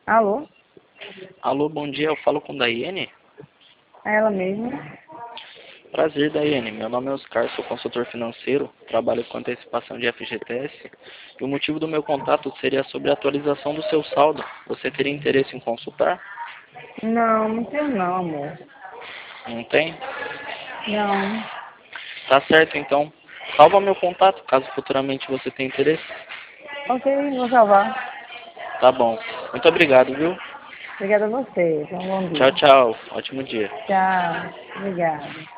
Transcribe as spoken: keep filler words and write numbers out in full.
Alô? Alô, bom dia, eu falo com Daiane. É ela mesma? Prazer, Daiane. Meu nome é Oscar, sou consultor financeiro, trabalho com antecipação de F G T S. E o motivo do meu contato seria sobre a atualização do seu saldo. Você teria interesse em consultar? Não, não tenho não, amor. Não tem? Não. Tá certo, então. Salva meu contato, caso futuramente você tenha interesse. Ok, vou salvar. Tá bom. Muito obrigado, viu? Obrigada a você. Tenha um bom Tchau, dia. tchau. Ótimo dia. Tchau. Obrigada.